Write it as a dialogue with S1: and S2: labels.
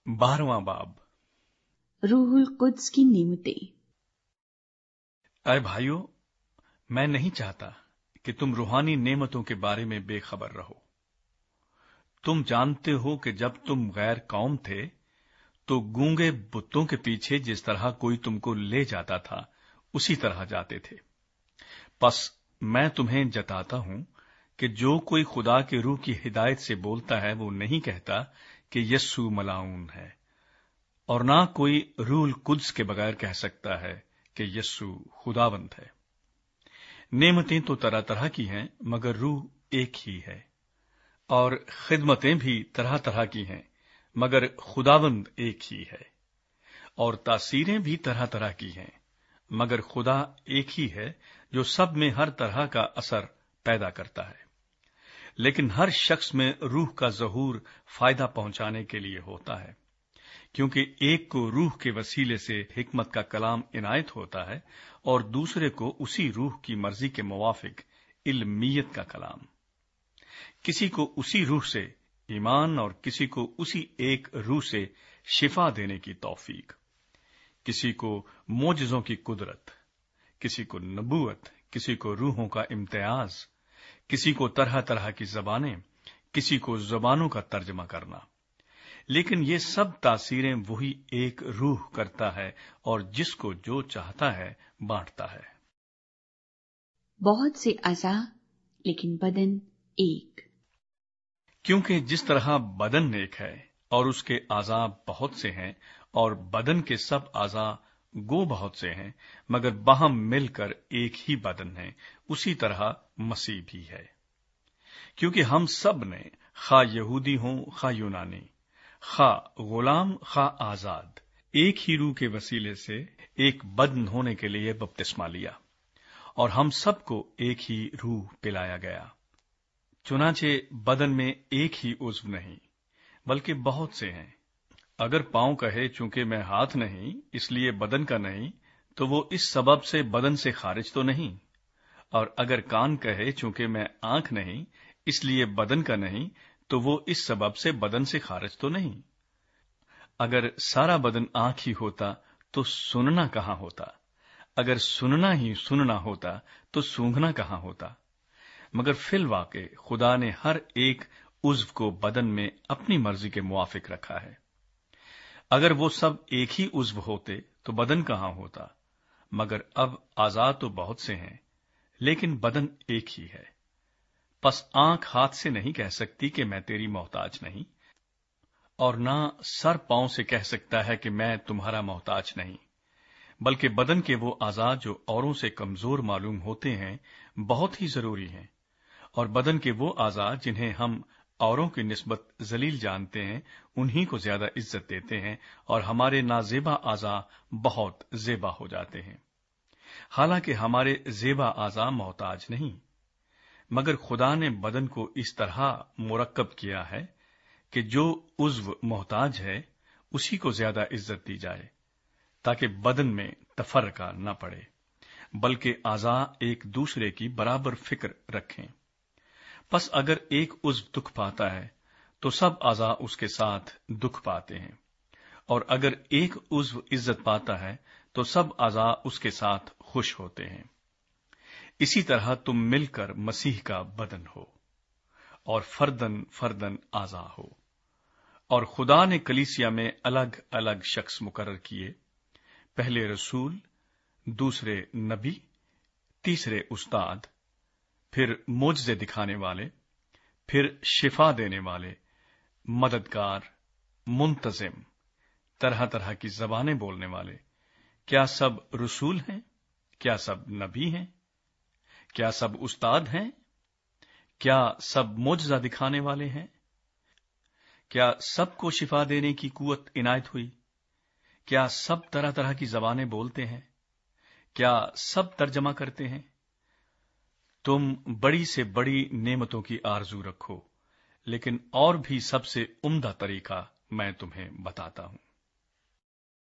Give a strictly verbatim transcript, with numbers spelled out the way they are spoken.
S1: बारहवां बाब।
S2: रूहुल कुद्स की नेमतें।
S1: अय भाइयों, मैं नहीं चाहता कि तुम रूहानी नेमतों के बारे में बेखबर रहो। तुम जानते हो कि जब तुम गैर कौम थे तो गूंगे बुतों के पीछे जिस तरह कोई तुमको ले जाता था उसी तरह जाते थे। बस मैं तुम्हें जताता हूं कि जो कोई खुदा के रूह की हिदायत से बोलता है वो नहीं कहता कि यस्सु मलाऊन है, और ना कोई रूहुल कुद्स के बगैर कह सकता है कि यस्सु खुदावंद है। नेमतें तो तरह तरह की हैं, मगर रूह एक ही है, और खिदमतें भी तरह तरह की हैं, मगर खुदावंद एक ही है। और तासीरें भी तरह तरह की हैं, मगर खुदा एक ही है जो सब में हर तरह का असर पैदा करता है। लेकिन हर शख्स में रूह का ज़हूर फायदा पहुंचाने के लिए होता है, क्योंकि एक को रूह के वसीले से हिकमत का कलाम इनायत होता है और दूसरे को उसी रूह की मर्जी के मुवाफिक इल्मियत का कलाम। किसी को उसी रूह से ईमान और किसी को उसी एक रूह से शिफा देने की तौफीक, किसी को मोजज़ों की कुदरत, किसी को नबूवत, किसी को रूहों का इम्तियाज, किसी को तरह तरह की जबानें, किसी को जबानों का तर्जमा करना। लेकिन ये सब तासीरें वही एक रूह करता है और जिसको जो चाहता है बांटता है।
S2: बहुत से अज़ा लेकिन बदन एक।
S1: क्योंकि जिस तरह बदन एक है और उसके आज़ा बहुत से हैं, और बदन के सब आज़ा गो बहुत से हैं, मगर बाहम मिलकर एक ही बदन है, उसी तरह मसीह भी है। क्योंकि हम सब ने, खा यहूदी हों खा यूनानी, खा गुलाम खा आजाद, एक ही रूह के वसीले से एक बदन होने के लिए बपतिस्मा लिया, और हम सबको एक ही रूह पिलाया गया। चुनाचे बदन में एक ही उज्व नहीं, बल्कि बहुत से हैं। अगर पांव कहे चूंकि मैं हाथ नहीं इसलिए बदन का नहीं, तो वो इस सबब से बदन से खारिज तो नहीं। और अगर कान कहे चूंकि मैं आंख नहीं इसलिए बदन का नहीं, तो वो इस सबब से बदन से खारिज तो नहीं। अगर सारा बदन आंख ही होता तो सुनना कहां होता? अगर सुनना ही सुनना होता तो सूंघना कहां होता? मगर फिल वाक़े खुदा ने हर एक उज्व को बदन में अपनी मर्जी के मुआफिक रखा है। अगर वो सब एक ही उज्व होते तो बदन कहां होता? मगर अब आज़ा तो बहुत से हैं, लेकिन बदन एक ही है। बस आंख हाथ से नहीं कह सकती कि मैं तेरी मोहताज नहीं, और ना सर पांव से कह सकता है कि मैं तुम्हारा मोहताज नहीं, बल्कि बदन के वो आज़ा जो औरों से कमजोर मालूम होते हैं बहुत ही जरूरी हैं, और बदन के वो आज़ा जिन्हें हम औरों की निस्बत जलील जानते हैं उन्हीं को ज्यादा इज्जत देते हैं, और हमारे नाजेबा आज़ा बहुत जेबा हो जाते हैं। हालांकि हमारे जेबा आज़ा मोहताज नहीं, मगर खुदा ने बदन को इस तरह मुरक्कब किया है कि जो उज्व मोहताज है उसी को ज्यादा इज्जत दी जाए, ताकि बदन में तफरका न पड़े, बल्कि आज़ा एक दूसरे की बराबर फिक्र रखें। बस अगर एक उज्व दुख पाता है तो सब आज़ा उसके साथ दुख पाते हैं, और अगर एक उज्व इज्जत पाता है तो सब आज़ा उसके साथ खुश होते हैं। इसी तरह तुम मिलकर मसीह का बदन हो और फर्दन फर्दन आज़ा हो। और खुदा ने कलीसिया में अलग अलग शख्स मुकर्रर किए, पहले रसूल, दूसरे नबी, तीसरे उस्ताद, फिर मोजज़े दिखाने वाले, फिर शिफा देने वाले, मददगार, मुंतजिम, तरह तरह की जबानें बोलने वाले। क्या सब रसूल हैं? क्या सब नबी हैं? क्या सब उस्ताद हैं? क्या सब मोजज़ा दिखाने वाले हैं? क्या सबको शिफा देने की कुव्वत इनायत हुई? क्या सब तरह तरह की जबानें बोलते हैं? क्या सब तर्जमा करते हैं? तुम बड़ी से बड़ी नेमतों की आरजू रखो, लेकिन और भी सबसे उम्दा तरीका मैं तुम्हें बताता हूं।